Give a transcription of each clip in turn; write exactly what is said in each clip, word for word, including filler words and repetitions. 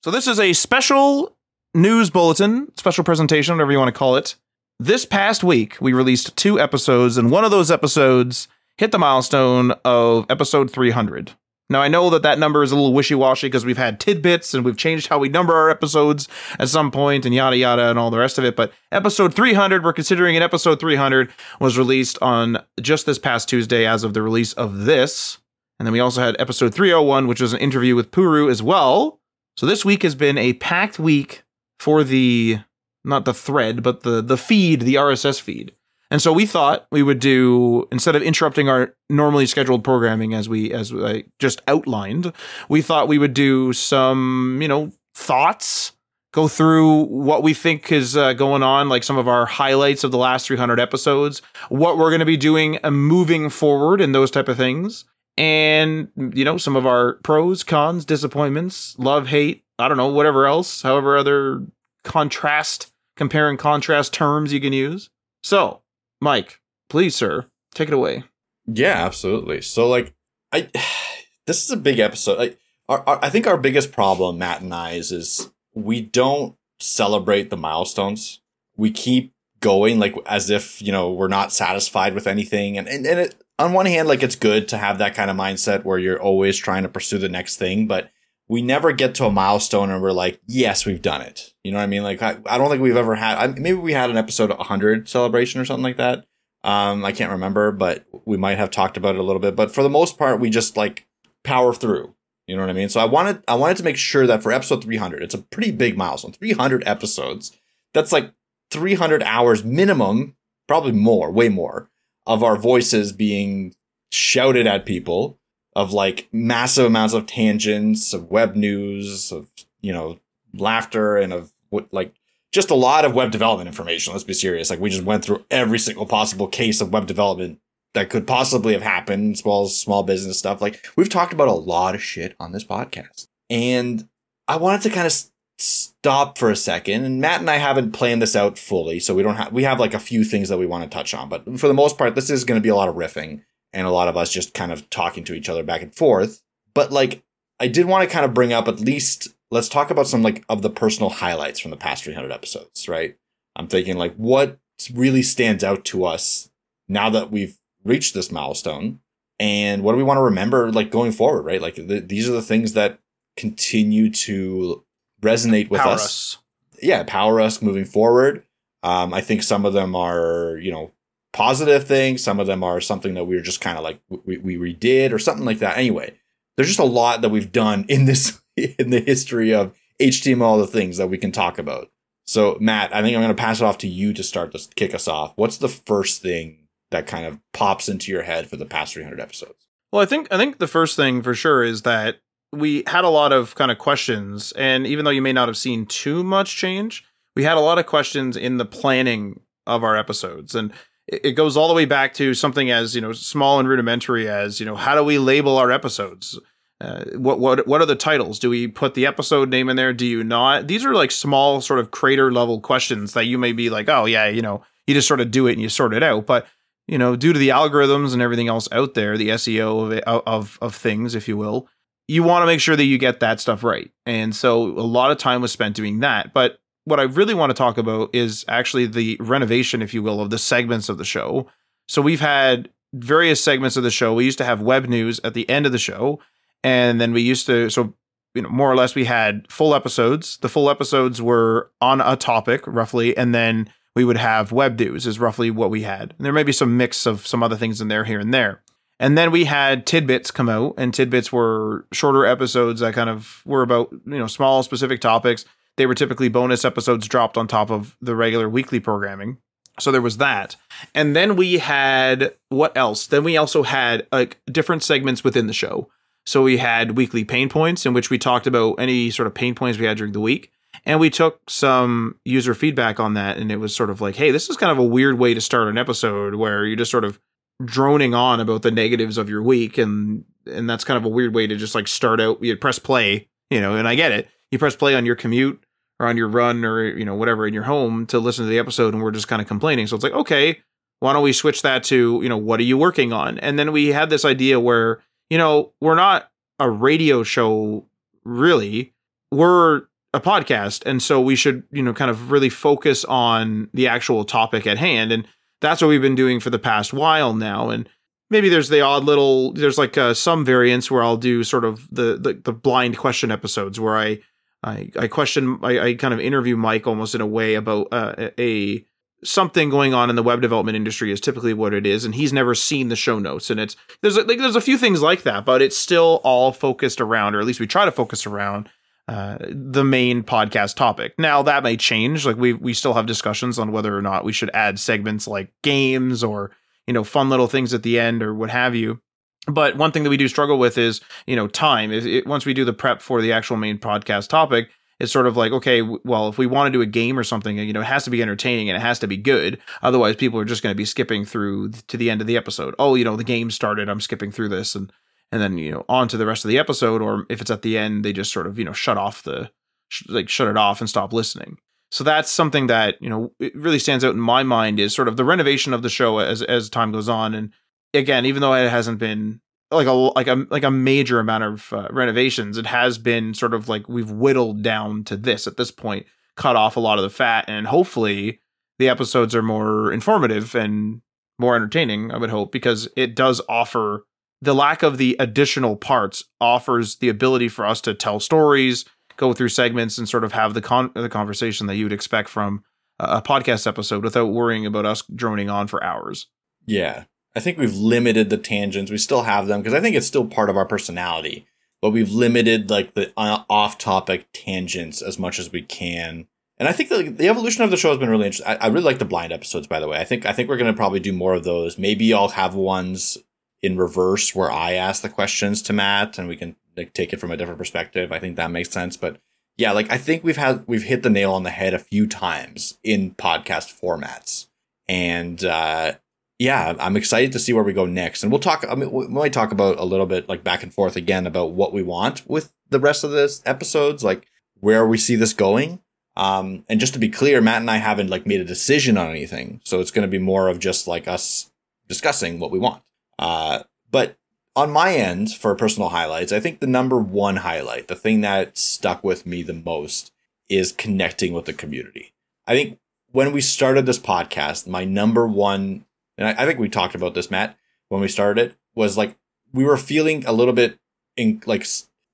So this is a special news bulletin, special presentation, whatever you want to call it. This past week, we released two episodes, and one of those episodes hit the milestone of episode three hundred. Now, I know that that number is a little wishy-washy because we've had tidbits and we've changed how we number our episodes at some point and yada yada and all the rest of it. But episode three hundred, we're considering it episode three hundred, was released on just this past Tuesday as of the release of this. And then we also had episode three oh one, which was an interview with Puru as well. So this week has been a packed week for the, not the thread, but the, the feed, the R S S feed. And so we thought we would do, instead of interrupting our normally scheduled programming as we, as I just outlined, we thought we would do some, you know, thoughts, go through what we think is uh, going on, like some of our highlights of the last three hundred episodes, what we're going to be doing uh, moving forward and those type of things. And, you know, some of our pros, cons, disappointments, love, hate, I don't know, whatever else, however other contrast, compare and contrast terms you can use. So, Mike, please, sir, take it away. Yeah, absolutely. So, like, I, this is a big episode. Like, our, our, I think our biggest problem, Matt and I, is, is we don't celebrate the milestones. We keep going, like, as if, you know, we're not satisfied with anything. And, and, and it, on one hand, like, it's good to have that kind of mindset where you're always trying to pursue the next thing, but we never get to a milestone and we're like, yes, we've done it. You know what I mean? Like, I, I don't think we've ever had, I, maybe we had an episode one hundred celebration or something like that. Um, I can't remember, but we might have talked about it a little bit. But for the most part, we just like power through. You know what I mean? So I wanted, I wanted to make sure that for episode three hundred, it's a pretty big milestone, three hundred episodes. That's like three hundred hours minimum, probably more, way more, of our voices being shouted at people, of like massive amounts of tangents, of web news, of, you know, laughter, and of what, like, just a lot of web development information. Let's be serious. Like, we just went through every single possible case of web development that could possibly have happened, as well as small business stuff. Like, we've talked about a lot of shit on this podcast. And I wanted to kind of stop for a second. And Matt and I haven't planned this out fully, so we don't have, we have like a few things that we want to touch on. But for the most part, this is going to be a lot of riffing and a lot of us just kind of talking to each other back and forth. But like, I did want to kind of bring up, at least, let's talk about some like of the personal highlights from the past three hundred episodes, right? I'm thinking like, what really stands out to us now that we've reached this milestone, and what do we want to remember like going forward, right? Like, the, these are the things that continue to resonate with Power us. us. Yeah, power us moving forward. Um, I think some of them are, you know, positive things. Some of them are something that we were just kind of like, we, we redid or something like that. Anyway, there's just a lot that we've done in this, in the history of H T M L, the things that we can talk about. So Matt, I think I'm going to pass it off to you to start to kick us off. What's the first thing that kind of pops into your head for the past three hundred episodes? Well, I think, I think the first thing for sure is that we had a lot of kind of questions, and even though you may not have seen too much change, we had a lot of questions in the planning of our episodes. And it goes all the way back to something as, you know, small and rudimentary as, you know, how do we label our episodes? Uh, what what what are the titles? Do we put the episode name in there? Do you not? These are like small sort of crater level questions that you may be like, oh yeah, you know, you just sort of do it and you sort it out. But, you know, due to the algorithms and everything else out there, the S E O of of of things, if you will, you want to make sure that you get that stuff right. And so a lot of time was spent doing that. But what I really want to talk about is actually the renovation, if you will, of the segments of the show. So we've had various segments of the show. We used to have web news at the end of the show. And then we used to, so, you know, more or less we had full episodes. The full episodes were on a topic roughly. And then we would have web news is roughly what we had. And there may be some mix of some other things in there here and there. And then we had tidbits come out, and tidbits were shorter episodes that kind of were about, you know, small specific topics. They were typically bonus episodes dropped on top of the regular weekly programming. So there was that. And then we had, what else? Then we also had like different segments within the show. So we had weekly pain points, in which we talked about any sort of pain points we had during the week. And we took some user feedback on that. And it was sort of like, hey, this is kind of a weird way to start an episode where you're just sort of droning on about the negatives of your week. And, and that's kind of a weird way to just like start out. You press play, you know, and I get it. You press play on your commute or on your run or, you know, whatever in your home to listen to the episode, and we're just kind of complaining. So it's like, okay, why don't we switch that to, you know, what are you working on? And then we had this idea where, you know, we're not a radio show, really. We're a podcast. And so we should, you know, kind of really focus on the actual topic at hand. And that's what we've been doing for the past while now. And maybe there's the odd little, there's like uh, some variants where I'll do sort of the, the, the blind question episodes where I, I, I question, I, I kind of interview Mike almost in a way about uh, a, something going on in the web development industry is typically what it is. And he's never seen the show notes. And it's, there's like, there's a few things like that, but it's still all focused around, or at least we try to focus around uh, the main podcast topic. Now that may change. Like we, we still have discussions on whether or not we should add segments like games or, you know, fun little things at the end or what have you. But one thing that we do struggle with is, you know, time. Is it, once we do the prep for the actual main podcast topic, it's sort of like, okay, well, if we want to do a game or something, you know, it has to be entertaining and it has to be good. Otherwise, people are just going to be skipping through to the end of the episode. Oh, you know, the game started, I'm skipping through this, and and then, you know, on to the rest of the episode. Or if it's at the end, they just sort of, you know, shut off the, like shut it off and stop listening. So that's something that, you know, it really stands out in my mind is sort of the renovation of the show as as time goes on. And again, even though it hasn't been like a like a like a major amount of uh, renovations, it has been sort of like we've whittled down to this at this point, cut off a lot of the fat, and hopefully the episodes are more informative and more entertaining, I would hope, because it does offer, the lack of the additional parts offers the ability for us to tell stories, go through segments, and sort of have the con- the conversation that you would expect from a podcast episode without worrying about us droning on for hours. Yeah. I think we've limited the tangents. We still have them because I think it's still part of our personality, but we've limited like the uh, off-topic tangents as much as we can. And I think the, the evolution of the show has been really interesting. I, I really like the blind episodes, by the way. I think I think we're going to probably do more of those. Maybe I'll have ones in reverse where I ask the questions to Matt and we can like take it from a different perspective. I think that makes sense. But yeah, like I think we've had we've hit the nail on the head a few times in podcast formats, and uh, yeah, I'm excited to see where we go next. And we'll talk, I mean, we might talk about a little bit like back and forth again about what we want with the rest of this episodes, like where we see this going. Um, and just to be clear, Matt and I haven't like made a decision on anything. So it's going to be more of just like us discussing what we want. Uh, but on my end for personal highlights, I think the number one highlight, the thing that stuck with me the most is connecting with the community. I think when we started this podcast, my number one, and I, I think we talked about this, Matt, when we started it, was like we were feeling a little bit in like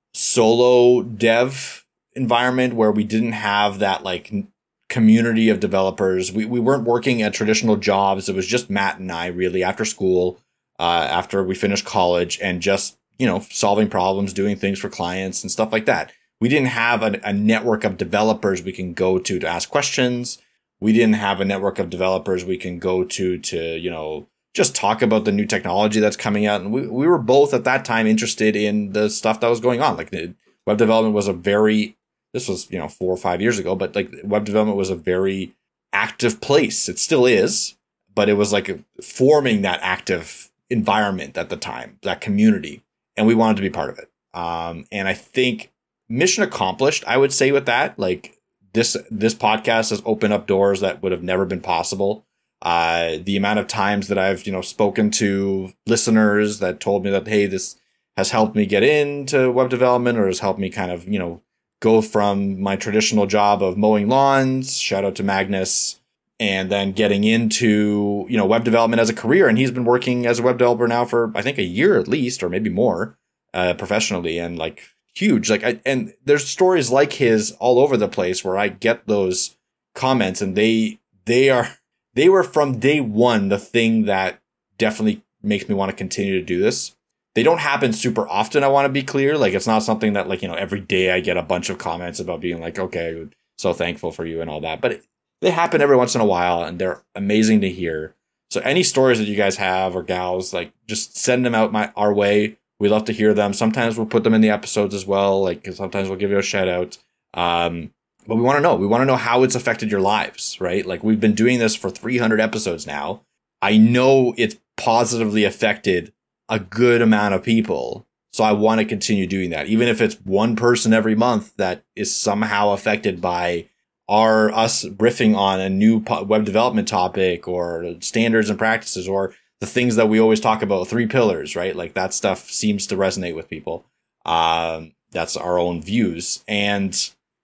solo dev environment where we didn't have that like community of developers. We we weren't working at traditional jobs. It was just Matt and I really after school, uh, after we finished college, and just, you know, solving problems, doing things for clients and stuff like that. We didn't have a, a network of developers we can go to to ask questions. We didn't have a network of developers we can go to to, you know, just talk about the new technology that's coming out. And we, we were both at that time interested in the stuff that was going on. Like the web development was a very, this was, you know, four or five years ago, but like web development was a very active place. It still is, but it was like a, forming that active environment at the time, that community. And we wanted to be part of it. Um, and I think mission accomplished, I would say with that, like this, this podcast has opened up doors that would have never been possible. Uh, the amount of times that I've, you know, spoken to listeners that told me that, hey, this has helped me get into web development, or has helped me kind of, you know, go from my traditional job of mowing lawns, shout out to Magnus, and then getting into, you know, web development as a career. And he's been working as a web developer now for, I think, a year at least, or maybe more, uh, professionally, and like huge. Like, I, and there's stories like his all over the place where I get those comments, and they, they are, they were from day one, the thing that definitely makes me want to continue to do this. They don't happen super often, I want to be clear. Like, it's not something that, like, you know, every day I get a bunch of comments about being like, okay, so thankful for you and all that. But it, they happen every once in a while, and they're amazing to hear. So any stories that you guys have, or gals, like, just send them out my our way. We love to hear them. Sometimes we'll put them in the episodes as well. Like, sometimes we'll give you a shout out. Um, but we want to know. We want to know how it's affected your lives, right? Like, we've been doing this for three hundred episodes now. I know it's positively affected a good amount of people. So I want to continue doing that. Even if it's one person every month that is somehow affected by our us riffing on a new web development topic, or standards and practices, or the things that we always talk about, three pillars, right? Like, that stuff seems to resonate with people. Um, that's our own views. And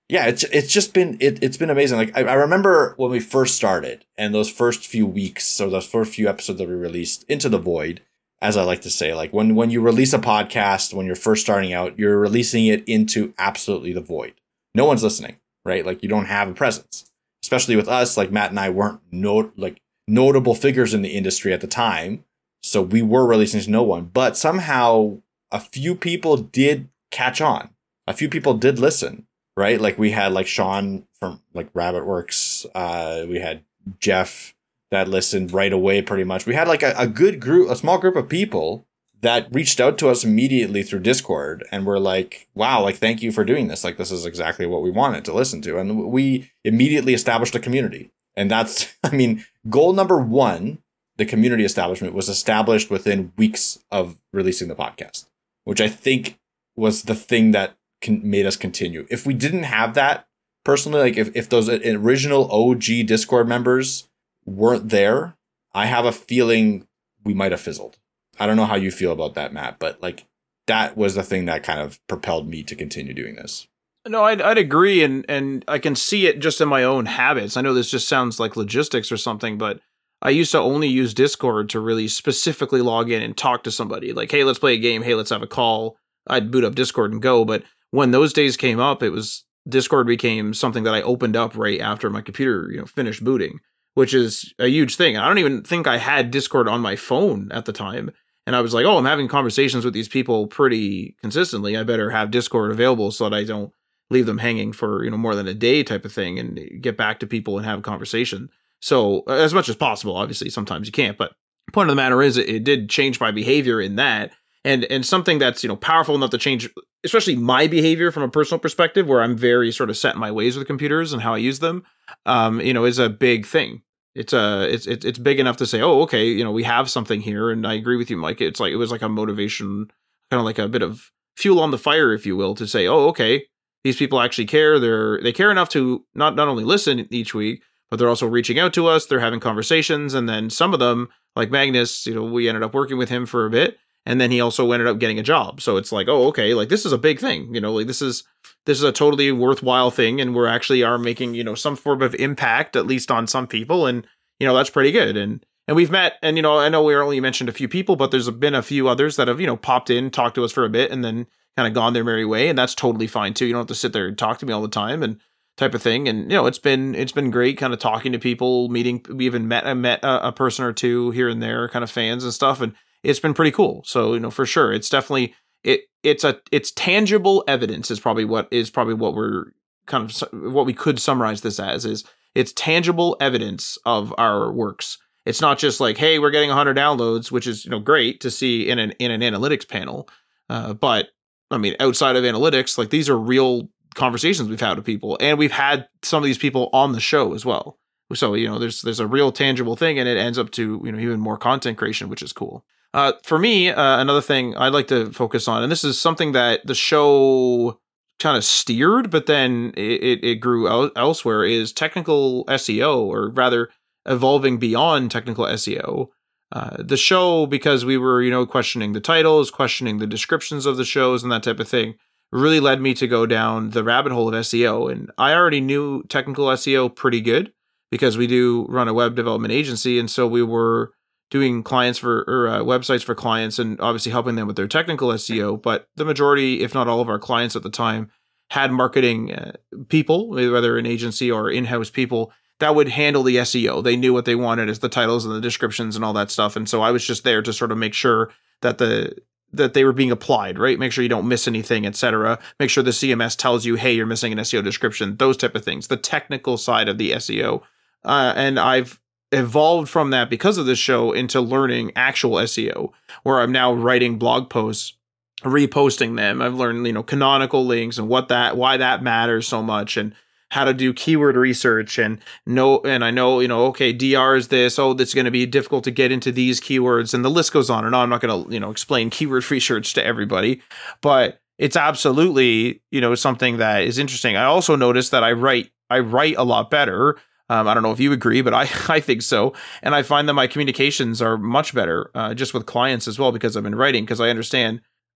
Yeah, it's it's just been it, it's been amazing. Like I, I remember when we first started and those first few weeks or those first few episodes that we released into the void, as I like to say, like when when you release a podcast, when you're first starting out, you're releasing it into absolutely the void. No one's listening, right? Like you don't have a presence. Especially with us, like Matt and I weren't not like notable figures in the industry at the time, so we were releasing to no one. But somehow a few people did catch on. A few people did listen. Right, like we had like Sean from like Rabbitworks. Uh, we had Jeff that listened right away, pretty much. We had like a, a good group, a small group of people that reached out to us immediately through Discord, and were like, "Wow, like thank you for doing this. Like this is exactly what we wanted to listen to." And we immediately established a community, and that's, I mean, goal number one, the community establishment, was established within weeks of releasing the podcast, which I think was the thing that made us continue. If we didn't have that personally, like if, if those original O G Discord members weren't there, I have a feeling we might have fizzled. I don't know how you feel about that, Matt, but like that was the thing that kind of propelled me to continue doing this. No, I'd, I'd agree. And, and I can see it just in my own habits. I know this just sounds like logistics or something, but I used to only use Discord to really specifically log in and talk to somebody like, hey, let's play a game. Hey, let's have a call. I'd boot up Discord and go. But when those days came up, it was Discord became something that I opened up right after my computer, you know, finished booting, which is a huge thing. I don't even think I had Discord on my phone at the time. And I was like, oh, I'm having conversations with these people pretty consistently. I better have Discord available so that I don't leave them hanging for, you know, more than a day type of thing, and get back to people and have a conversation. So as much as possible, obviously, sometimes you can't. But the point of the matter is it, it did change my behavior in that. And and something that's, you know, powerful enough to change, especially my behavior from a personal perspective, where I'm very sort of set in my ways with computers and how I use them, um, you know, is a big thing. It's a it's it's it's big enough to say, oh, okay, you know, we have something here, and I agree with you, Mike. It's like it was like a motivation, kind of like a bit of fuel on the fire, if you will, to say, oh, okay, these people actually care. They're they care enough to not not only listen each week, but they're also reaching out to us. They're having conversations, and then some of them, like Magnus, you know, we ended up working with him for a bit. And then he also ended up getting a job. So it's like, oh, okay, like this is a big thing, you know, like this is, this is a totally worthwhile thing. And we're actually are making, you know, some form of impact, at least on some people. And, you know, that's pretty good. And, and we've met, and, you know, I know we only mentioned a few people, but there's been a few others that have, you know, popped in, talked to us for a bit, and then kind of gone their merry way. And that's totally fine too. You don't have to sit there and talk to me all the time and type of thing. And, you know, it's been, it's been great kind of talking to people, meeting, we even met, I met a, a person or two here and there, kind of fans and stuff. And it's been pretty cool. So, you know, for sure, it's definitely, it, it's a, it's tangible evidence is probably what is probably what we're kind of, what we could summarize this as is it's tangible evidence of our works. It's not just like, hey, we're getting one hundred downloads, which is, you know, great to see in an, in an analytics panel. Uh, but I mean, outside of analytics, like these are real conversations we've had with people, and we've had some of these people on the show as well. So, you know, there's, there's a real tangible thing, and it ends up to, you know, even more content creation, which is cool. Uh, for me, uh, another thing I'd like to focus on, and this is something that the show kind of steered, but then it, it, it grew out elsewhere, is technical S E O, or rather evolving beyond technical S E O. Uh, the show, because we were, you know, questioning the titles, questioning the descriptions of the shows and that type of thing, really led me to go down the rabbit hole of S E O. And I already knew technical S E O pretty good because we do run a web development agency. And so we were doing clients for or uh, websites for clients, and obviously helping them with their technical S E O. But the majority, if not all of our clients at the time, had marketing uh, people, whether an agency or in-house people, that would handle the S E O. They knew what they wanted as the titles and the descriptions and all that stuff. And so I was just there to sort of make sure that the that they were being applied, right? Make sure you don't miss anything, et cetera. Make sure the C M S tells you, hey, you're missing an S E O description, those type of things, the technical side of the S E O. Uh, and I've evolved from that because of this show into learning actual S E O, where I'm now writing blog posts, reposting them. I've learned, you know, canonical links and what that, why that matters so much, and how to do keyword research, and know, and I know, you know, okay, D R is this, oh, that's going to be difficult to get into these keywords, and the list goes on and on. I'm not going to, you know, explain keyword research to everybody, but it's absolutely, you know, something that is interesting. I also noticed that I write, I write a lot better. Um, I don't know if you agree, but I, I think so. And I find that my communications are much better, uh, just with clients as well, because I've been writing, because I understand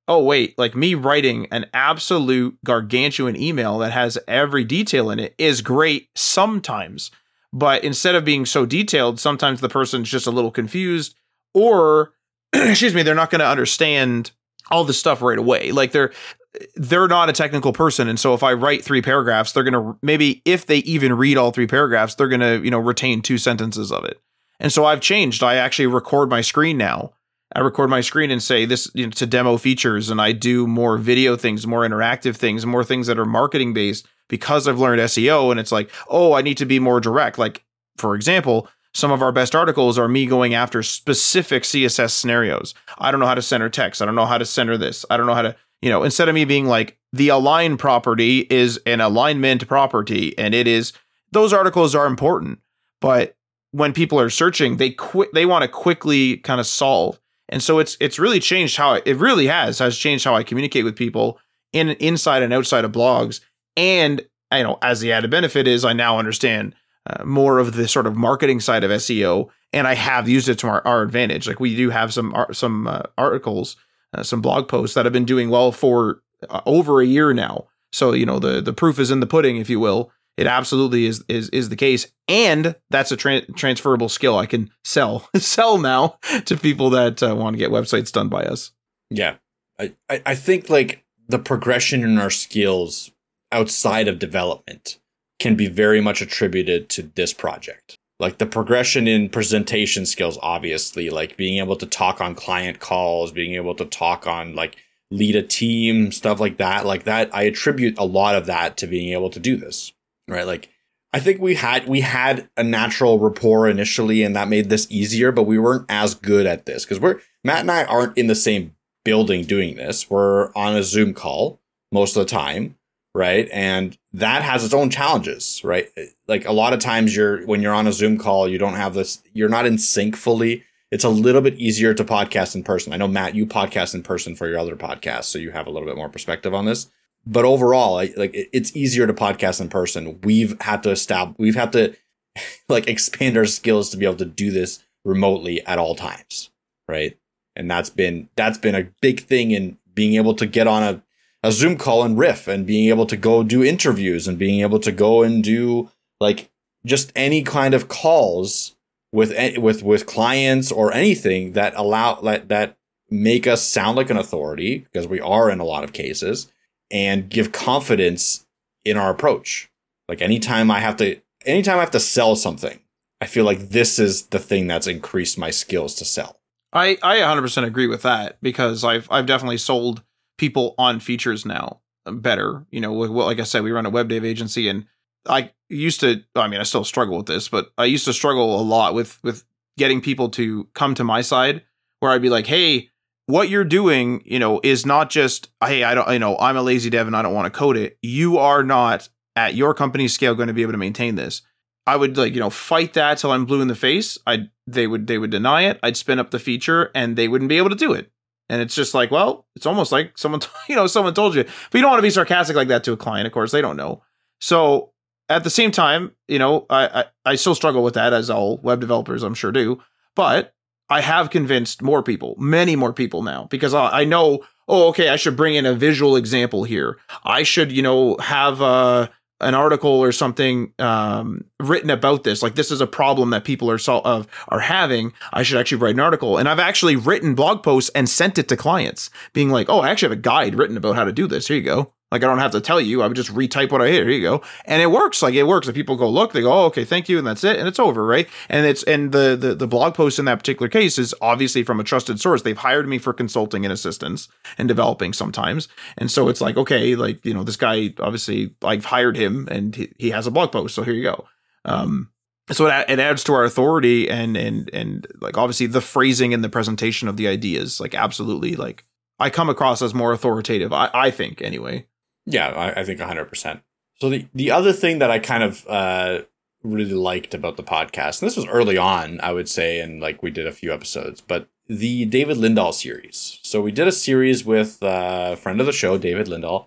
oh, wait, like me writing an absolute gargantuan email that has every detail in it is great sometimes. But instead of being so detailed, sometimes the person's just a little confused, or, excuse me, they're not going to understand all this stuff right away. Like they're, they're not a technical person. And so if I write three paragraphs, they're going to, maybe if they even read all three paragraphs, they're going to, you know, retain two sentences of it. And so I've changed. I actually record my screen now. I record my screen and say this, you know, to demo features, and I do more video things, more interactive things, more things that are marketing based because I've learned S E O. And it's like, oh, I need to be more direct. Like, for example, some of our best articles are me going after specific C S S scenarios. I don't know how to center text. I don't know how to center this. I don't know how to, you know, instead of me being like, the align property is an alignment property, and it is, those articles are important. But when people are searching, they quit, they want to quickly kind of solve. And so it's it's really changed how I, it really has has changed how I communicate with people in inside and outside of blogs. And you know, as the added benefit is, I now understand uh, more of the sort of marketing side of S E O, and I have used it to our, our advantage. Like we do have some some uh, articles, uh, some blog posts that have been doing well for uh, over a year now. So you know, the the proof is in the pudding, if you will. It absolutely is is is the case, and that's a tra- transferable skill I can sell sell now to people that uh, want to get websites done by us. Yeah, I, I I think like the progression in our skills outside of development can be very much attributed to this project. Like the progression in presentation skills, obviously, like being able to talk on client calls, being able to talk on like lead a team, stuff like that. Like that, I attribute a lot of that to being able to do this. Right. Like I think we had we had a natural rapport initially, and that made this easier, but we weren't as good at this because we're Matt and I aren't in the same building doing this. We're on a Zoom call most of the time. Right. And that has its own challenges. Right. Like a lot of times you're when you're on a Zoom call, you don't have this. You're not in sync fully. It's a little bit easier to podcast in person. I know, Matt, you podcast in person for your other podcast, so you have a little bit more perspective on this. But overall, like it's easier to podcast in person. We've had to establish, we've had to like expand our skills to be able to do this remotely at all times, right? And that's been that's been a big thing in being able to get on a, a Zoom call and riff, and being able to go do interviews, and being able to go and do like just any kind of calls with with with clients or anything that allow that that make us sound like an authority, because we are in a lot of cases. And give confidence in our approach. Like anytime I have to, anytime I have to sell something, I feel like this is the thing that's increased my skills to sell. I, I one hundred percent agree with that, because I've I've definitely sold people on features now better. You know, like I said, we run a web dev agency, and I used to, I mean, I still struggle with this, but I used to struggle a lot with with getting people to come to my side, where I'd be like, hey, what you're doing, you know, is not just, hey, I don't, you know, I'm a lazy dev and I don't want to code it. You are not at your company scale going to be able to maintain this. I would like, you know, fight that till I'm blue in the face. I they would they would deny it. I'd spin up the feature and they wouldn't be able to do it. And it's just like, well, it's almost like someone, you know, someone told you. But you don't want to be sarcastic like that to a client. Of course, they don't know. So at the same time, you know, I I, I still struggle with that, as all web developers, I'm sure, do. But I have convinced more people, many more people now, because I know, oh, okay, I should bring in a visual example here. I should, you know, have a, an article or something um, written about this. Like, this is a problem that people are sol- uh, are having. I should actually write an article. And I've actually written blog posts and sent it to clients, being like, oh, I actually have a guide written about how to do this. Here you go. Like, I don't have to tell you. I would just retype what I hear. Here you go. And it works. Like, it works. If people go look, they go, oh, okay, thank you. And that's it. And it's over, right? And it's, and the, the, the blog post in that particular case is obviously from a trusted source. They've hired me for consulting and assistance and developing sometimes. And so it's like, okay, like, you know, this guy, obviously, I've hired him and he, he has a blog post. So here you go. Um, so it, it adds to our authority, and, and, and like, obviously the phrasing and the presentation of the ideas, like, absolutely, like, I come across as more authoritative. I, I think anyway. Yeah, I, I think one hundred percent. So the, the other thing that I kind of uh, really liked about the podcast, and this was early on, I would say, and like we did a few episodes, but the David Lindahl series. So we did a series with uh, a friend of the show, David Lindahl.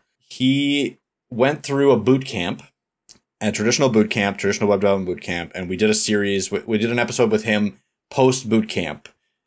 He went through a boot camp, a traditional boot camp, traditional web development boot camp, and we did a series. We did an episode with him post boot camp,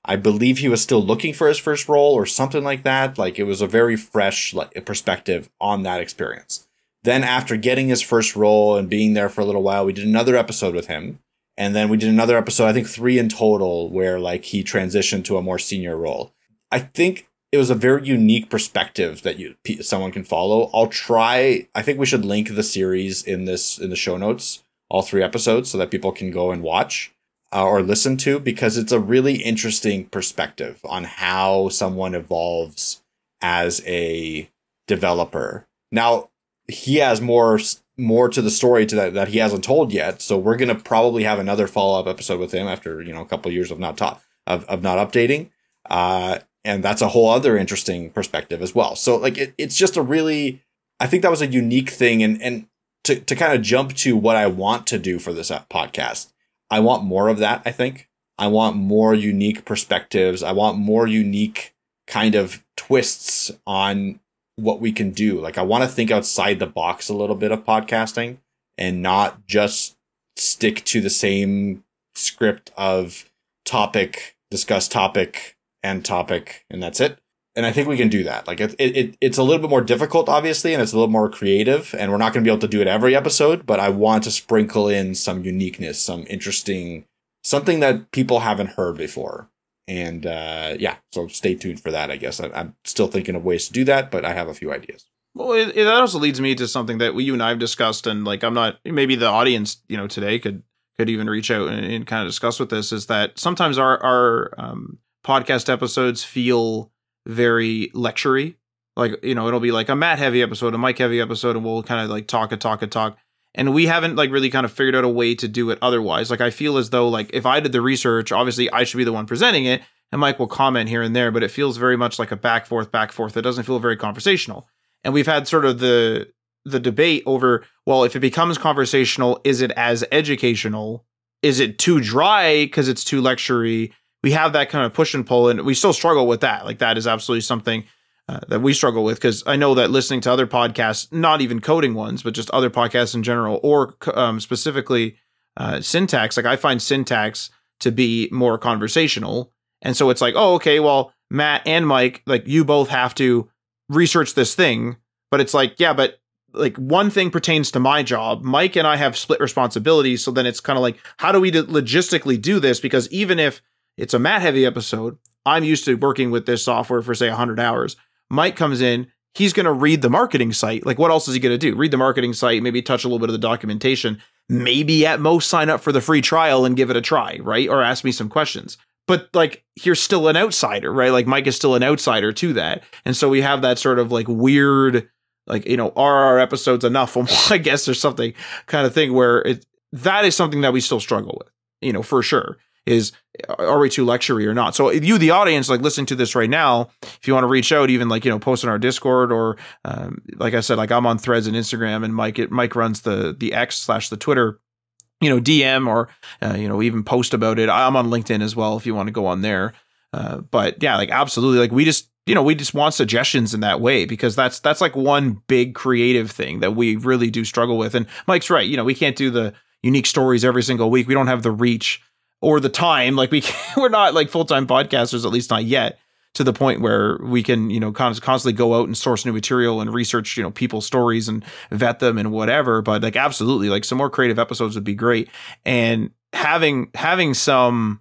I believe he was still looking for his first role or something like that. Like it was a very fresh like, perspective on that experience. Then after getting his first role and being there for a little while, we did another episode with him. And then we did another episode, I think three in total, where like he transitioned to a more senior role. I think it was a very unique perspective that you someone can follow. I'll try. I think we should link the series in this in the show notes, all three episodes, so that people can go and watch uh, or listen to, because it's a really interesting perspective on how someone evolves as a developer. Now, he has more more to the story to that that he hasn't told yet, so we're gonna probably have another follow up episode with him after you know a couple of years of not ta- of of not updating. Uh, And that's a whole other interesting perspective as well. So like it, it's just a really, I think that was a unique thing. And, and to, to kind of jump to what I want to do for this podcast, I want more of that, I think. I want more unique perspectives. I want more unique kind of twists on what we can do. Like I want to think outside the box a little bit of podcasting and not just stick to the same script of topic, discuss topic, and topic, and that's it. And I think we can do that. Like it, it, it's a little bit more difficult, obviously, and it's a little more creative, and we're not going to be able to do it every episode, but I want to sprinkle in some uniqueness, some interesting, something that people haven't heard before. And uh, yeah, so stay tuned for that, I guess. I, I'm still thinking of ways to do that, but I have a few ideas. Well, it, it also leads me to something that we, you and I have discussed, and like I'm not, maybe the audience, you know, today could could even reach out and, and kind of discuss with this, is that sometimes our, our um, podcast episodes feel very lecture-y. Like, you know, it'll be like a Matt heavy episode, a Mike heavy episode, and we'll kind of like talk and talk and talk. And we haven't like really kind of figured out a way to do it otherwise. Like I feel as though like if I did the research, obviously I should be the one presenting it, and Mike will comment here and there, but it feels very much like a back forth, back forth. It doesn't feel very conversational. And we've had sort of the the debate over, well, if it becomes conversational, is it as educational? Is it too dry because it's too lecture-y? We have that kind of push and pull, and we still struggle with that. Like that is absolutely something uh, that we struggle with, because I know that listening to other podcasts, not even coding ones, but just other podcasts in general, or um, specifically uh, syntax, like I find syntax to be more conversational. And so it's like, oh, okay, well, Matt and Mike, like you both have to research this thing, but it's like, yeah, but like one thing pertains to my job. Mike and I have split responsibilities. So then it's kind of like, how do we logistically do this? Because even if it's a Matt heavy episode, I'm used to working with this software for say one hundred hours. Mike comes in, he's going to read the marketing site. Like what else is he going to do? Read the marketing site, maybe touch a little bit of the documentation, maybe at most sign up for the free trial and give it a try, right? Or ask me some questions. But like, you're still an outsider, right? Like Mike is still an outsider to that. And so we have that sort of like weird, like, you know, are our episodes enough? I guess there's something kind of thing where it, that is something that we still struggle with, you know, for sure. Is, are we too lecture-y or not? So you, the audience, like listening to this right now, if you want to reach out, even like, you know, post on our Discord, or um, like I said, like I'm on Threads and Instagram, and Mike, it, Mike runs the, the X slash the Twitter, you know, D M or, uh, you know, even post about it. I'm on LinkedIn as well, if you want to go on there. Uh, but yeah, like absolutely. Like we just, you know, we just want suggestions in that way, because that's, that's like one big creative thing that we really do struggle with. And Mike's right. You know, we can't do the unique stories every single week. We don't have the reach or the time. Like we can, we're not like full-time podcasters, at least not yet, to the point where we can, you know, constantly go out and source new material and research, you know, people's stories and vet them and whatever. But like, absolutely, like some more creative episodes would be great. And having, having some,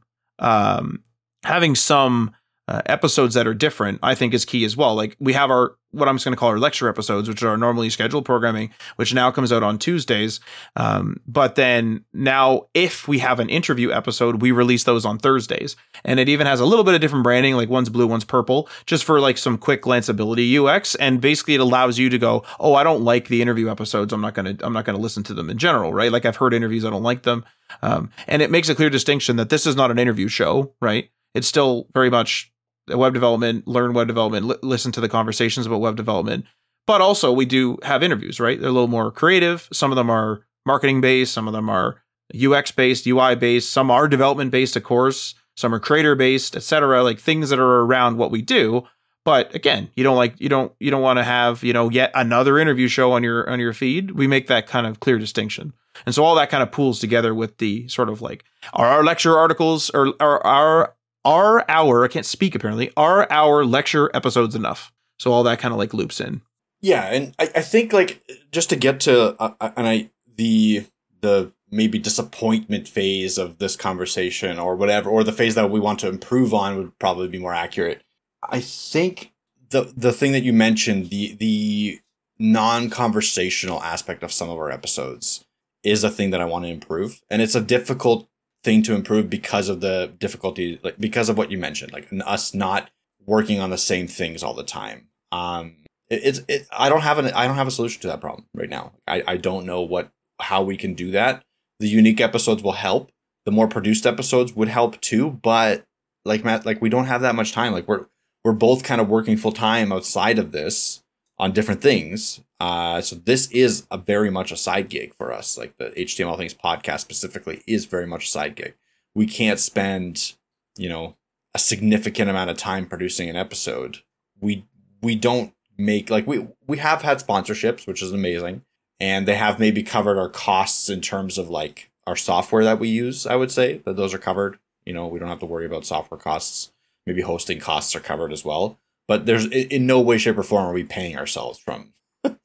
um, having some uh, episodes that are different, I think is key as well. Like we have our, what I'm just going to call our lecture episodes, which are normally scheduled programming, which now comes out on Tuesdays. Um, but then now if we have an interview episode, we release those on Thursdays. And it even has a little bit of different branding, like one's blue, one's purple, just for like some quick glanceability U X. And basically it allows you to go, oh, I don't like the interview episodes. I'm not going to, I'm not going to listen to them in general, right? Like I've heard interviews, I don't like them. Um, and it makes a clear distinction that this is not an interview show, right? It's still very much web development, learn web development, li- listen to the conversations about web development. But also we do have interviews, right? They're a little more creative. Some of them are marketing based. Some of them are U X based, U I based. Some are development based, of course. Some are creator based, et cetera. Like things that are around what we do. But again, you don't like, you don't, you don't want to have, you know, yet another interview show on your, on your feed. We make that kind of clear distinction. And so all that kind of pools together with the sort of like, are our lecture articles or are our are our, I can't speak apparently, are our lecture episodes enough? So all that kind of like loops in. Yeah, and I, I think like just to get to uh, and I the the maybe disappointment phase of this conversation or whatever, or the phase that we want to improve on would probably be more accurate. I think the the thing that you mentioned, the the non-conversational aspect of some of our episodes is a thing that I want to improve, and it's a difficult thing to improve because of the difficulty, like because of what you mentioned, like us not working on the same things all the time. Um, it, it's it. I don't have an I don't have a solution to that problem right now. I, I don't know what how we can do that. The unique episodes will help. The more produced episodes would help too. But like Matt, like we don't have that much time. Like we're we're both kind of working full time outside of this on different things. Uh, so this is a very much a side gig for us. Like the H T M L Things podcast specifically is very much a side gig. We can't spend, you know, a significant amount of time producing an episode. We we don't make like we we have had sponsorships, which is amazing, and they have maybe covered our costs in terms of like our software that we use. I would say that those are covered. You know, we don't have to worry about software costs. Maybe hosting costs are covered as well. But there's in no way, shape, or form are we paying ourselves from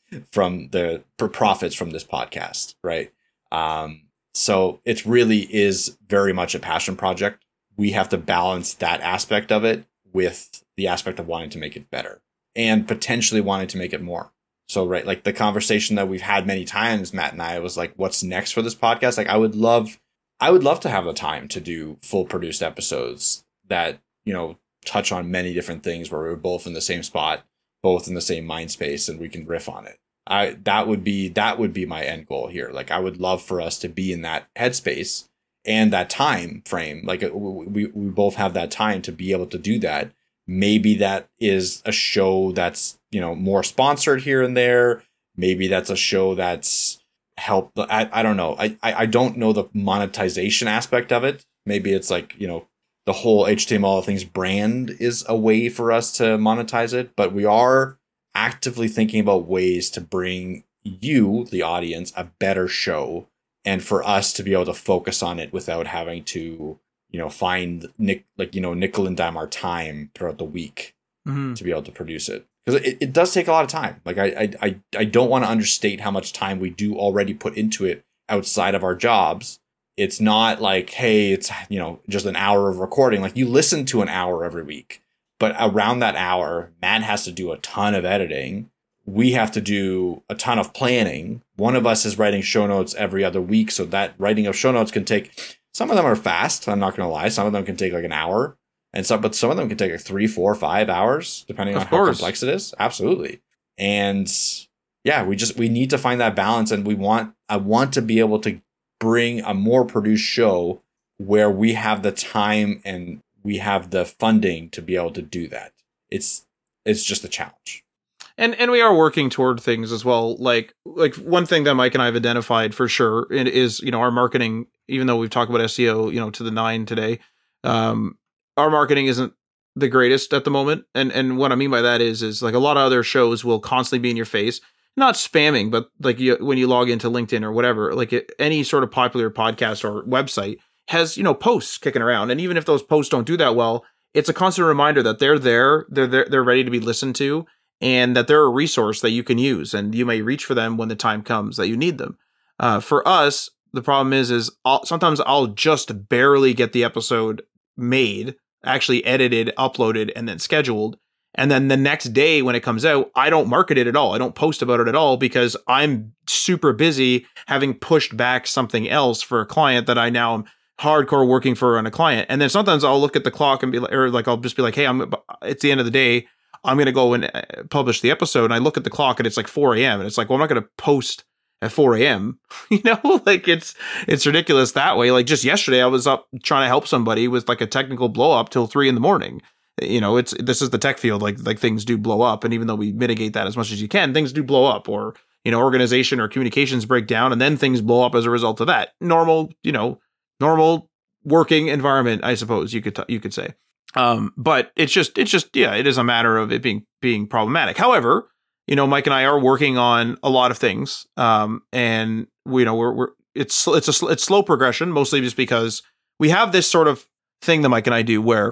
from the for profits from this podcast, right? Um, so it really is very much a passion project. We have to balance that aspect of it with the aspect of wanting to make it better and potentially wanting to make it more. So, right, like the conversation that we've had many times, Matt and I, was like, what's next for this podcast? Like, I would love, I would love to have the time to do full produced episodes that, you know, touch on many different things where we're both in the same spot, both in the same mind space, and we can riff on it. I, that would be, that would be my end goal here. Like, I would love for us to be in that headspace and that time frame. Like we, we both have that time to be able to do that. Maybe that is a show that's, you know, more sponsored here and there. Maybe that's a show that's helped. I, I don't know. I, I don't know the monetization aspect of it. Maybe it's like, you know, the whole H T M L Things brand is a way for us to monetize it. But we are actively thinking about ways to bring you, the audience, a better show, and for us to be able to focus on it without having to, you know, find nick like, you know, nickel and dime our time throughout the week mm-hmm. to be able to produce it. Because it, it does take a lot of time. Like I I I don't want to understate how much time we do already put into it outside of our jobs. It's not like, hey, it's, you know, just an hour of recording. Like you listen to an hour every week, but around that hour, Matt has to do a ton of editing. We have to do a ton of planning. One of us is writing show notes every other week. So that writing of show notes can take, some of them are fast. I'm not going to lie. Some of them can take like an hour and some, but some of them can take like three, four, five hours, depending on how complex it is. Absolutely. And yeah, we just, we need to find that balance. And we want, I want to be able to bring a more produced show where we have the time and we have the funding to be able to do that. It's, it's just a challenge. And and we are working toward things as well. Like like one thing that Mike and I have identified for sure is, you know, our marketing, even though we've talked about S E O, you know, to the nine today, um, our marketing isn't the greatest at the moment. And and what I mean by that is, is like a lot of other shows will constantly be in your face, not spamming, but like you, when you log into LinkedIn or whatever, like it, any sort of popular podcast or website has, you know, posts kicking around. And even if those posts don't do that well, it's a constant reminder that they're there, they're there, they're ready to be listened to, and that they're a resource that you can use, and you may reach for them when the time comes that you need them. Uh, for us, the problem is, is I'll, sometimes I'll just barely get the episode made, actually edited, uploaded, and then scheduled. And then the next day when it comes out, I don't market it at all. I don't post about it at all because I'm super busy having pushed back something else for a client that I now am hardcore working for on a client. And then sometimes I'll look at the clock and be like, or like, I'll just be like, hey, I'm, it's the end of the day. I'm going to go and publish the episode. And I look at the clock and it's like four a.m. And it's like, well, I'm not going to post at four a.m. You know, like it's, it's ridiculous that way. Like just yesterday, I was up trying to help somebody with like a technical blow up till three in the morning. You know, it's, this is the tech field. Like, like things do blow up. And even though we mitigate that as much as you can, things do blow up, or, you know, organization or communications break down and then things blow up as a result of that. Normal, you know, normal working environment, I suppose you could, t- you could say. Um, but it's just, it's just, yeah, it is a matter of it being, being problematic. However, you know, Mike and I are working on a lot of things. Um, and we, you know, we're, we're, it's, it's a, it's slow progression, mostly just because we have this sort of thing that Mike and I do where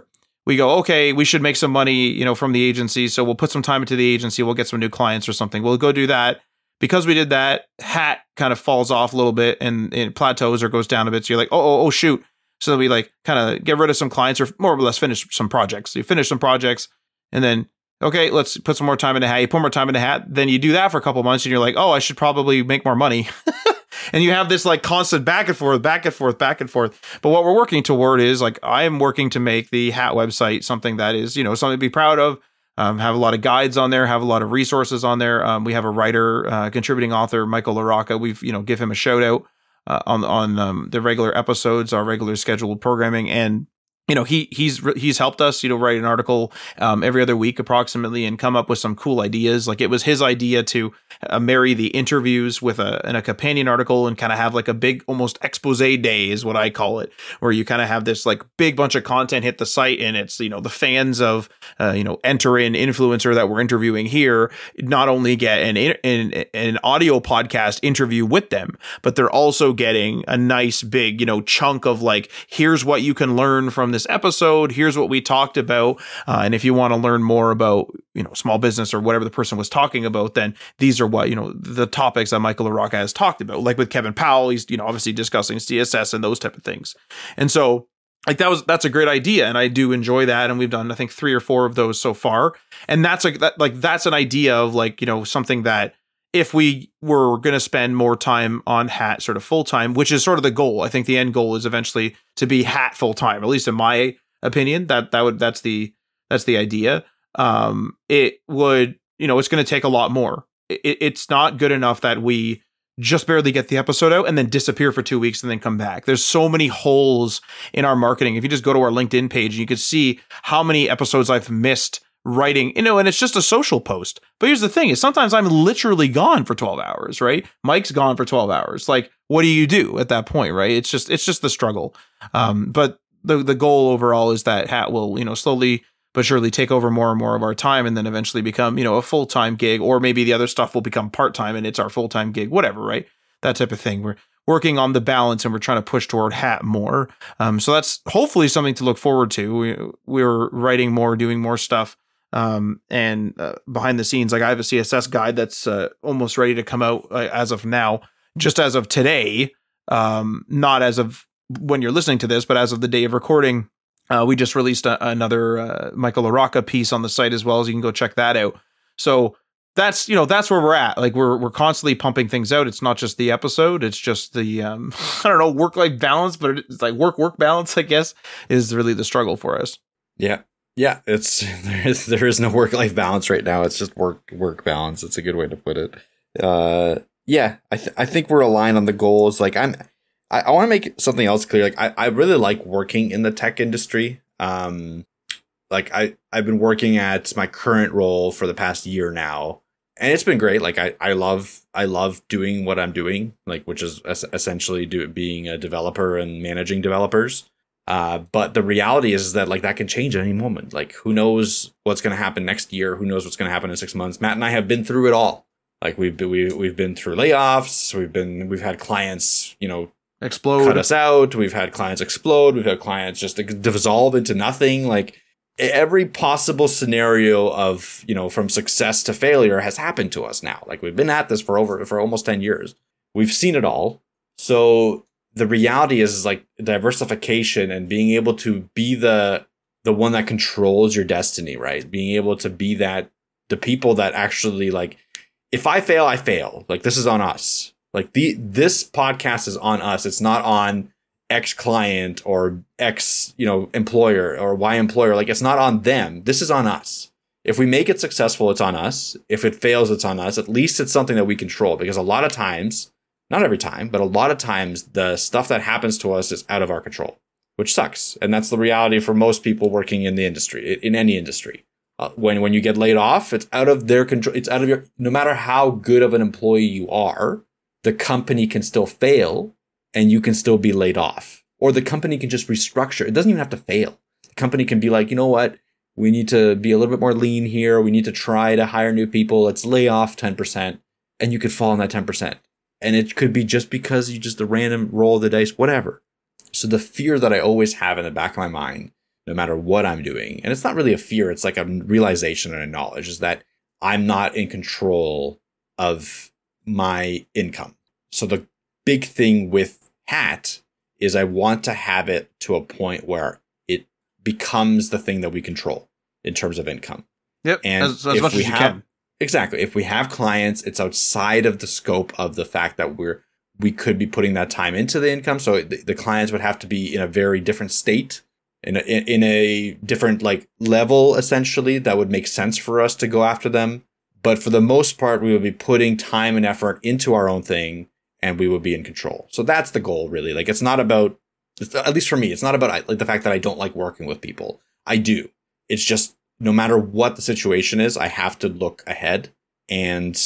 we go, okay, we should make some money, you know, from the agency. So we'll put some time into the agency. We'll get some new clients or something. We'll go do that. Because we did that, Hat kind of falls off a little bit and it plateaus or goes down a bit. So you're like, oh, oh, oh, shoot. So then we like kind of get rid of some clients or more or less finish some projects. So you finish some projects and then, okay, let's put some more time into Hat. You put more time into Hat. Then you do that for a couple months and you're like, oh, I should probably make more money. And you have this like constant back and forth, back and forth, back and forth. But what we're working toward is like, I am working to make the Hat website something that is, you know, something to be proud of. Um, have a lot of guides on there, have a lot of resources on there. Um, we have a writer, uh, contributing author, Michael LaRocca. We've, you know, give him a shout out uh, on on um, the regular episodes, our regular scheduled programming, and you know, he he's he's helped us, you know, write an article um, every other week approximately and come up with some cool ideas. Like it was his idea to uh, marry the interviews with a and a companion article and kind of have like a big almost expose day is what I call it, where you kind of have this like big bunch of content hit the site and it's, you know, the fans of, uh, you know, enter in influencer that we're interviewing here not only get an, an, an audio podcast interview with them, but they're also getting a nice big, you know, chunk of like, here's what you can learn from this episode. Here's what we talked about. Uh, and if you want to learn more about, you know, small business or whatever the person was talking about, then these are what, you know, the topics that Michael LaRocca has talked about. Like with Kevin Powell, he's, you know, obviously discussing C S S and those type of things. And so like that was, that's a great idea. And I do enjoy that. And we've done, I think, three or four of those so far. And that's like that, like, that's an idea of like, you know, something that if we were going to spend more time on Hat sort of full time, which is sort of the goal. I think the end goal is eventually to be Hat full time, at least in my opinion, that that would, that's the, that's the idea. Um, it would, you know, it's going to take a lot more. It, it's not good enough that we just barely get the episode out and then disappear for two weeks and then come back. There's so many holes in our marketing. If you just go to our LinkedIn page, you could see how many episodes I've missed writing, you know, and it's just a social post. But here's the thing is sometimes I'm literally gone for twelve hours, right? Mike's gone for twelve hours. Like, what do you do at that point, right? It's just, it's just the struggle. Um, but the, the goal overall is that Hat will, you know, slowly but surely take over more and more of our time and then eventually become, you know, a full-time gig, or maybe the other stuff will become part-time and it's our full-time gig, whatever, right? That type of thing. We're working on the balance and we're trying to push toward Hat more. Um, so that's hopefully something to look forward to. We, we're writing more, doing more stuff. Um, and uh, behind the scenes, like I have a C S S guide that's uh, almost ready to come out uh, as of now, just as of today, um, not as of when you're listening to this, but as of the day of recording. Uh, we just released a, another uh, Michael LaRocca piece on the site as well, as you can go check that out. So that's, you know, that's where we're at. Like we're we're constantly pumping things out. It's not just the episode. It's just the, um, I don't know, work-life balance, but it's like work-work balance, I guess, is really the struggle for us. Yeah. Yeah. It's, there is, there is no work-life balance right now. It's just work, work balance. It's a good way to put it. Uh, yeah, I th- I think we're aligned on the goals. Like I'm, I, I want to make something else clear. Like I, I really like working in the tech industry. Um, like I, I've been working at my current role for the past year now, and it's been great. Like I, I love, I love doing what I'm doing, like, which is es- essentially do being a developer and managing developers. Uh, but the reality is that like that can change at any moment. Like who knows what's going to happen next year? Who knows what's going to happen in six months? Matt and I have been through it all. Like we've been, we, we've been through layoffs. We've been, we've had clients, you know, explode, cut us out. We've had clients explode. We've had clients just dissolve into nothing. Like every possible scenario of, you know, from success to failure has happened to us now. Like we've been at this for over, for almost ten years. We've seen it all. So the reality is, is like diversification and being able to be the, the one that controls your destiny, right? Being able to be that, the people that actually like, if I fail, I fail. Like this is on us. Like the this podcast is on us. It's not on X client or X, you know, employer or Y employer. Like it's not on them. This is on us. If we make it successful, it's on us. If it fails, it's on us. At least it's something that we control, because a lot of times, not every time, but a lot of times the stuff that happens to us is out of our control, which sucks. And that's the reality for most people working in the industry, in any industry. Uh, when when you get laid off, it's out of their control. It's out of your, no matter how good of an employee you are, the company can still fail and you can still be laid off, or the company can just restructure. It doesn't even have to fail. The company can be like, you know what? We need to be a little bit more lean here. We need to try to hire new people. Let's lay off ten percent, and you could fall on that ten percent. And it could be just because you just a random roll of the dice, whatever. So the fear that I always have in the back of my mind no matter what I'm doing. And it's not really a fear. It's like a realization and a knowledge is that I'm not in control of my income. So the big thing with Hat is I want to have it to a point where it becomes the thing that we control in terms of income. Yep. And as, as much as you have, can. Exactly. If we have clients, it's outside of the scope of the fact that we're we could be putting that time into the income. So the, the clients would have to be in a very different state, in a, in a different like level, essentially, that would make sense for us to go after them. But for the most part, we would be putting time and effort into our own thing, and we would be in control. So that's the goal, really. Like, it's not about, at least for me, it's not about like the fact that I don't like working with people. I do. It's just no matter what the situation is, I have to look ahead, and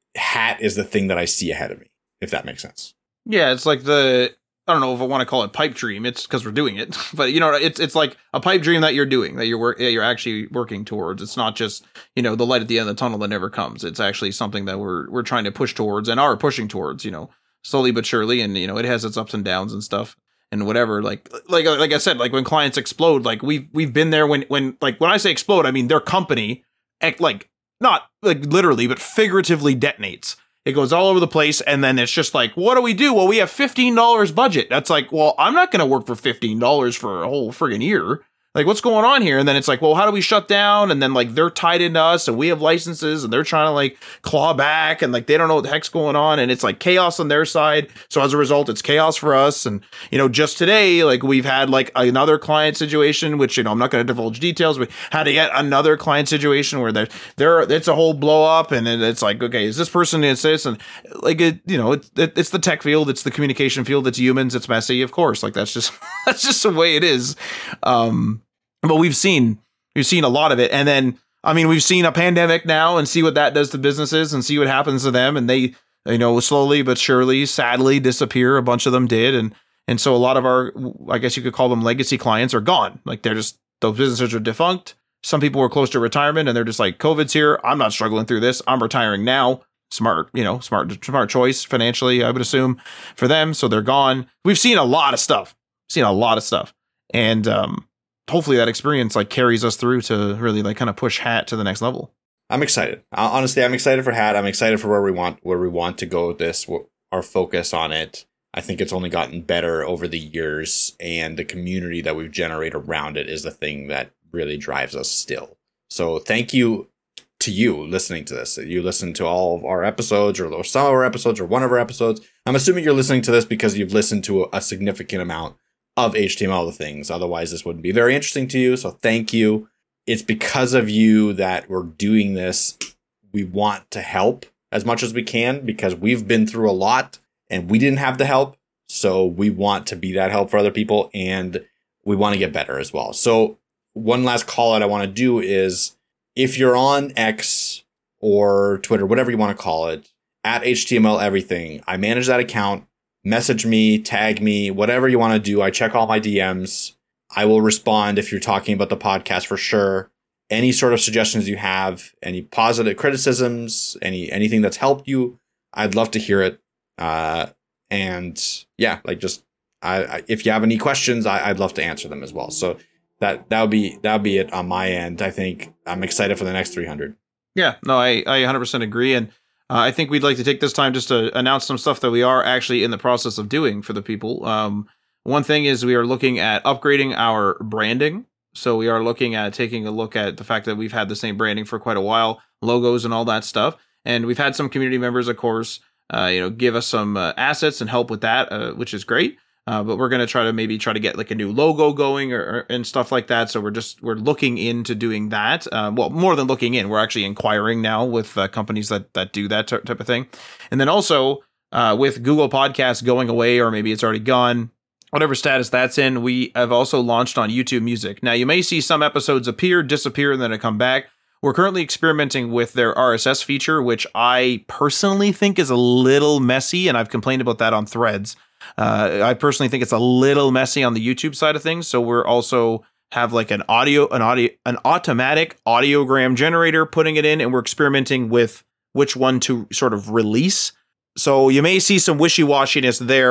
Hat is the thing that I see ahead of me, if that makes sense. Yeah, it's like the, I don't know if I want to call it pipe dream. It's because we're doing it, but you know, it's it's like a pipe dream that you're doing, that you're work, that you're actually working towards. It's not just, you know, the light at the end of the tunnel that never comes. It's actually something that we're we're trying to push towards and are pushing towards, you know, slowly but surely. And you know, it has its ups and downs and stuff and whatever. Like like like I said, like when clients explode, like we've we've been there when when like when I say explode, I mean their company, like not like literally, but figuratively detonates. It goes all over the place, and then it's just like, what do we do? Well, we have fifteen dollars budget. That's like, well, I'm not going to work for fifteen dollars for a whole friggin' year. Like, what's going on here? And then it's like, well, how do we shut down? And then, like, they're tied into us, and we have licenses, and they're trying to, like, claw back, and, like, they don't know what the heck's going on, and it's, like, chaos on their side. So, as a result, it's chaos for us. And, you know, just today, like, we've had, like, another client situation, which, you know, I'm not going to divulge details. We had to get another client situation where there, there, it's a whole blow up, and it's like, okay, is this person is this? And, like, it, you know, it, it, it's the tech field, it's the communication field, it's humans, it's messy, of course. Like, that's just, that's just the way it is. Um, But we've seen we've seen a lot of it. And then, I mean, we've seen a pandemic now and see what that does to businesses and see what happens to them. And they, you know, slowly but surely, sadly disappear. A bunch of them did. And and so a lot of our, I guess you could call them legacy clients, are gone. Like they're just, those businesses are defunct. Some people were close to retirement and they're just like, COVID's here. I'm not struggling through this. I'm retiring now. Smart, you know, smart, smart choice financially, I would assume, for them. So they're gone. We've seen a lot of stuff. Seen a lot of stuff. And, um, hopefully that experience like carries us through to really like kind of push Hat to the next level. I'm excited. Honestly, I'm excited for Hat. I'm excited for where we want where we want to go with this, our focus on it. I think it's only gotten better over the years, and the community that we've generated around it is the thing that really drives us still. So thank you to you listening to this. You listen to all of our episodes or some of our episodes or one of our episodes. I'm assuming you're listening to this because you've listened to a significant amount of H T M L, the things. Otherwise, this wouldn't be very interesting to you. So thank you. It's because of you that we're doing this. We want to help as much as we can because we've been through a lot and we didn't have the help. So we want to be that help for other people, and we want to get better as well. So one last call out I want to do is, if you're on X or Twitter, whatever you want to call it, at H T M L Everything, I manage that account. Message me, tag me, whatever you want to do. I check all my D Ms. I will respond if you're talking about the podcast for sure. Any sort of suggestions you have, any positive criticisms, any anything that's helped you, I'd love to hear it. Uh, and yeah, like just I, I, if you have any questions, I, I'd love to answer them as well. So that that would be that would be it on my end. I think I'm excited for the next three hundred. Yeah, no, I I one hundred percent agree. And Uh, I think we'd like to take this time just to announce some stuff that we are actually in the process of doing for the people. Um, one thing is we are looking at upgrading our branding. So we are looking at taking a look at the fact that we've had the same branding for quite a while, logos and all that stuff. And we've had some community members, of course, uh, you know, give us some uh, assets and help with that, uh, which is great. Uh, but we're going to try to maybe try to get like a new logo going or, or and stuff like that. So we're just we're looking into doing that. Uh, well, more than looking in, we're actually inquiring now with uh, companies that that do that t- type of thing. And then also uh, with Google Podcasts going away, or maybe it's already gone, whatever status that's in, we have also launched on YouTube Music. Now, you may see some episodes appear, disappear, and then they come back. We're currently experimenting with their R S S feature, which I personally think is a little messy, and I've complained about that on Threads. Uh, I personally think it's a little messy on the YouTube side of things. So we're also have like an audio, an audio, an automatic audiogram generator, putting it in, and we're experimenting with which one to sort of release. So you may see some wishy-washiness there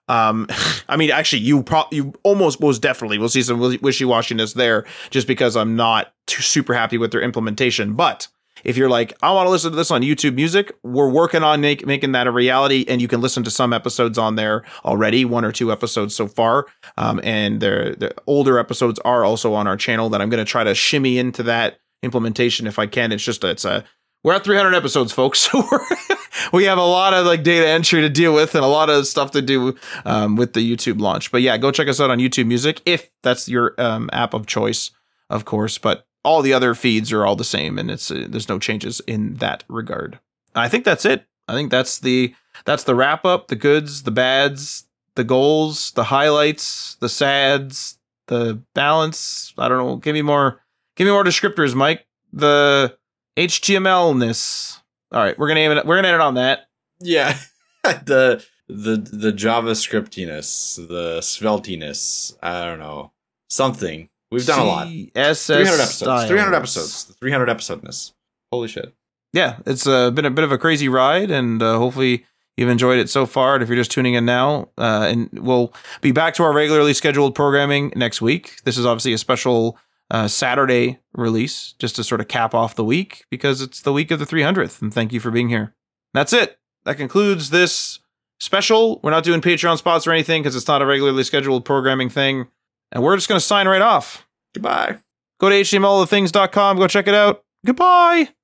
Um, I mean, actually, you pro- you almost most definitely will see some wishy-washiness there, just because I'm not too super happy with their implementation. But if you're like, I want to listen to this on YouTube Music, we're working on make, making that a reality, and you can listen to some episodes on there already, one or two episodes so far. Um, and the the older episodes are also on our channel that I'm going to try to shimmy into that implementation if I can. It's just a, it's a we're at three hundred episodes, folks, so we're we have a lot of like data entry to deal with and a lot of stuff to do um, with the YouTube launch. But yeah, go check us out on YouTube Music if that's your um, app of choice, of course. But all the other feeds are all the same, and it's uh, there's no changes in that regard. I think that's it. I think that's the that's the wrap up, the goods, the bads, the goals, the highlights, the sads, the balance. I don't know. Give me more. Give me more descriptors, Mike. The H T M L-ness. All right, we're gonna aim it. We're gonna end it on that. Yeah, the the the JavaScriptiness, the sveltiness. I don't know, something. We've done a lot. C S S three hundred episodes. styles. three hundred episodes. The three hundred episodeness. Holy shit. Yeah, it's uh, been a bit of a crazy ride, and uh, hopefully you've enjoyed it so far. And if you're just tuning in now, uh, and we'll be back to our regularly scheduled programming next week. This is obviously a special uh, Saturday release, just to sort of cap off the week, because it's the week of the three hundredth. And thank you for being here. That's it. That concludes this special. We're not doing Patreon spots or anything because it's not a regularly scheduled programming thing. And we're just going to sign right off. Goodbye. Go to H T M L of things dot com. Go check it out. Goodbye.